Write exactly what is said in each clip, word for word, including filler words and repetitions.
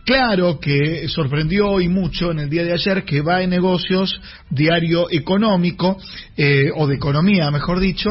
Claro que sorprendió y mucho en el día de ayer que V A E Negocios, diario económico, eh, o de economía mejor dicho,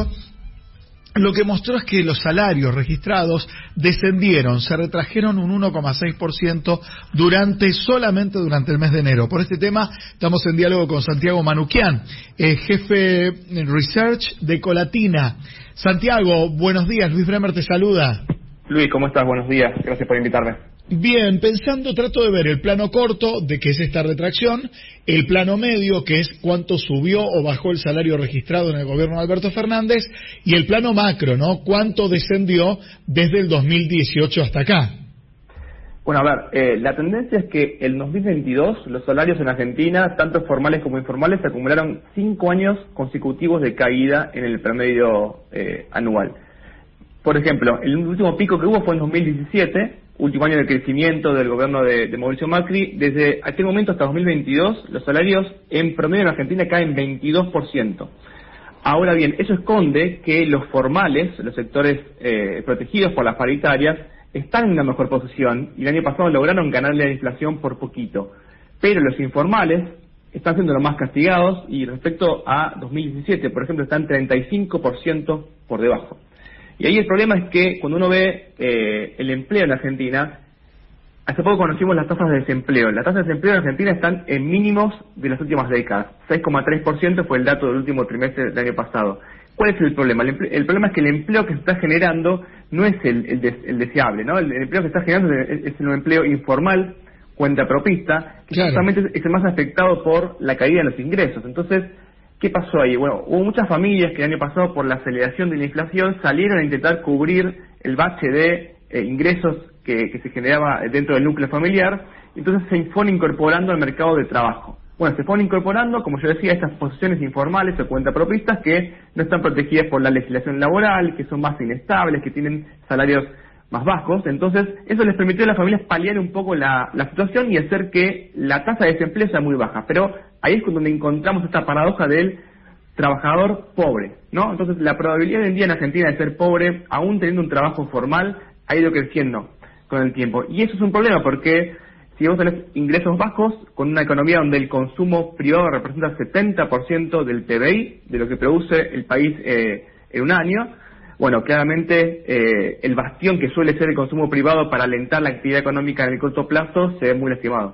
lo que mostró es que los salarios registrados descendieron, se retrajeron un uno coma seis por ciento durante, solamente durante el mes de enero. Por este tema estamos en diálogo con Santiago Manuquian, eh, jefe Research de Colatina. Santiago, buenos días, Luis Bremer te saluda. Luis, ¿cómo estás? Buenos días, gracias por invitarme. Bien, pensando, trato de ver el plano corto, de qué es esta retracción, el plano medio, que es cuánto subió o bajó el salario registrado en el gobierno de Alberto Fernández, y el plano macro, ¿no? Cuánto descendió desde el dos mil dieciocho hasta acá. Bueno, a ver, eh, la tendencia es que en dos mil veintidós los salarios en Argentina, tanto formales como informales, acumularon cinco años consecutivos de caída en el promedio eh, anual. Por ejemplo, el último pico que hubo fue en dos mil diecisiete, último año de crecimiento del gobierno de, de Mauricio Macri. Desde aquel momento hasta dos mil veintidós, los salarios en promedio en Argentina caen veintidós por ciento. Ahora bien, eso esconde que los formales, los sectores eh, protegidos por las paritarias, están en una mejor posición y el año pasado lograron ganarle a la inflación por poquito. Pero los informales están siendo los más castigados y respecto a dos mil diecisiete, por ejemplo, están treinta y cinco por ciento por debajo. Y ahí el problema es que cuando uno ve eh, el empleo en Argentina, hace poco conocimos las tasas de desempleo. Las tasas de desempleo en Argentina están en mínimos de las últimas décadas. seis coma tres por ciento fue el dato del último trimestre del año pasado. ¿Cuál es el problema? El, el problema es que el empleo que se está generando no es el, el, des, el deseable, ¿no? El, el empleo que se está generando es, es un empleo informal, cuentapropista, que claro, justamente es el más afectado por la caída de los ingresos. Entonces, ¿qué pasó ahí? Bueno, hubo muchas familias que el año pasado, por la aceleración de la inflación, salieron a intentar cubrir el bache de eh, ingresos que, que se generaba dentro del núcleo familiar, entonces se fueron incorporando al mercado de trabajo. Bueno, se fueron incorporando, como yo decía, estas posiciones informales o cuentapropistas que no están protegidas por la legislación laboral, que son más inestables, que tienen salarios más bajos. Entonces, eso les permitió a las familias paliar un poco la, la situación y hacer que la tasa de desempleo sea muy baja. Pero ahí es donde encontramos esta paradoja del trabajador pobre, ¿no? Entonces, la probabilidad hoy en día en Argentina de ser pobre, aún teniendo un trabajo formal, ha ido creciendo con el tiempo. Y eso es un problema porque si vos tenés ingresos bajos, con una economía donde el consumo privado representa setenta por ciento del P B I, de lo que produce el país eh, en un año, bueno, claramente eh, el bastión que suele ser el consumo privado para alentar la actividad económica en el corto plazo se ve muy lastimado.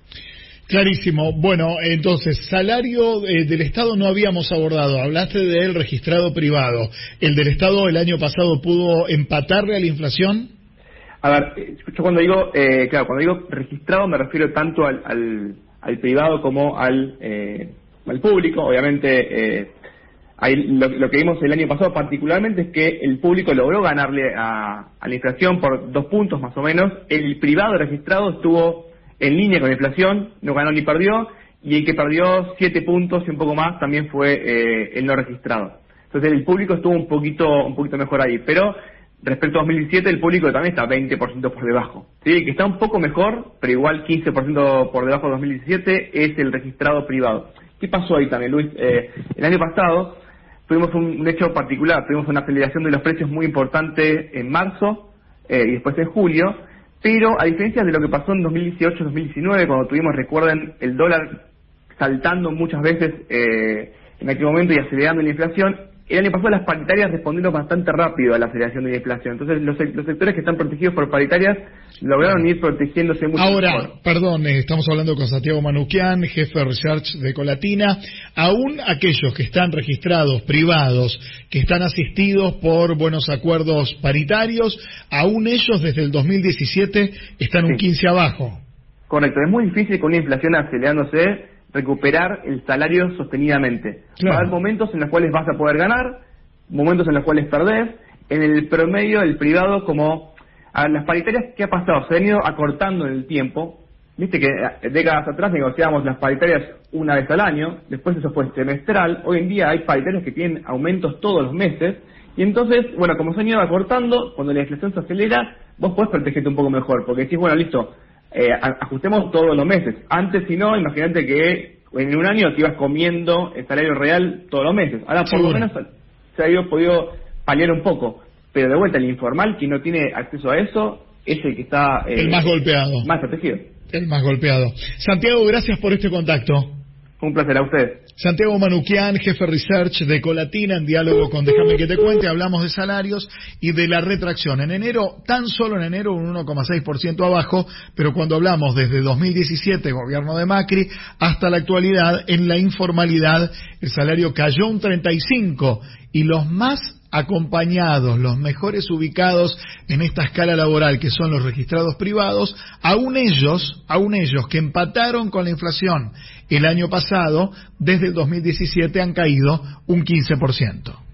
Clarísimo. Bueno, entonces, salario eh, del Estado no habíamos abordado. Hablaste del registrado privado. ¿El del Estado el año pasado pudo empatarle a la inflación? A ver, yo cuando digo, eh, claro, cuando digo registrado me refiero tanto al, al, al privado como al, eh, al público. Obviamente, eh, ahí lo, lo que vimos el año pasado particularmente es que el público logró ganarle a, a la inflación por dos puntos más o menos. El privado registrado estuvo en línea con la inflación, no ganó ni perdió, y el que perdió siete puntos y un poco más también fue eh, el no registrado. Entonces el público estuvo un poquito un poquito mejor ahí, pero respecto a dos mil diecisiete el público también está veinte por ciento por debajo. Sí, que está un poco mejor, pero igual quince por ciento por debajo de dos mil diecisiete es el registrado privado. ¿Qué pasó ahí también, Luis? Eh, el año pasado tuvimos un, un hecho particular, tuvimos una aceleración de los precios muy importante en marzo eh, y después en julio, pero a diferencia de lo que pasó en dos mil dieciocho dos mil diecinueve, cuando tuvimos, recuerden, el dólar saltando muchas veces eh, en aquel momento y acelerando la inflación, el año pasado las paritarias respondieron bastante rápido a la aceleración de la inflación. Entonces los, los sectores que están protegidos por paritarias lograron ir protegiéndose mucho Ahora, mejor. perdón, eh, estamos hablando con Santiago Manuquian, jefe de Research de Colatina. Aún aquellos que están registrados, privados, que están asistidos por buenos acuerdos paritarios, aún ellos desde el dos mil diecisiete están un sí. quince abajo. Correcto, es muy difícil con una inflación acelerándose recuperar el salario sostenidamente. Claro. Va a haber momentos en los cuales vas a poder ganar, momentos en los cuales perdés. En el promedio, el privado, como a las paritarias, ¿qué ha pasado? Se han ido acortando en el tiempo. Viste que décadas atrás negociábamos las paritarias una vez al año, después eso fue semestral. Hoy en día hay paritarias que tienen aumentos todos los meses. Y entonces, bueno, como se han ido acortando, cuando la inflación se acelera, vos podés protegerte un poco mejor, porque decís, bueno, listo, Eh, ajustemos todos los meses. Antes, si no, imagínate que en un año te ibas comiendo el salario real todos los meses. Ahora, por lo menos, se ha ido, podido paliar un poco. Pero de vuelta, el informal, que no tiene acceso a eso, es el que está... Eh, el más golpeado. Más protegido. El más golpeado. Santiago, gracias por este contacto. Un placer a ustedes. Santiago Manuquian, jefe research de Colatina, en diálogo con Déjame que te cuente, hablamos de salarios y de la retracción. En enero, tan solo en enero, un uno coma seis por ciento abajo, pero cuando hablamos desde dos mil diecisiete, gobierno de Macri, hasta la actualidad, en la informalidad, el salario cayó un treinta y cinco por ciento y los más acompañados, los mejores ubicados en esta escala laboral, que son los registrados privados, aún ellos, aún ellos que empataron con la inflación el año pasado, desde el dos mil diecisiete han caído un quince por ciento.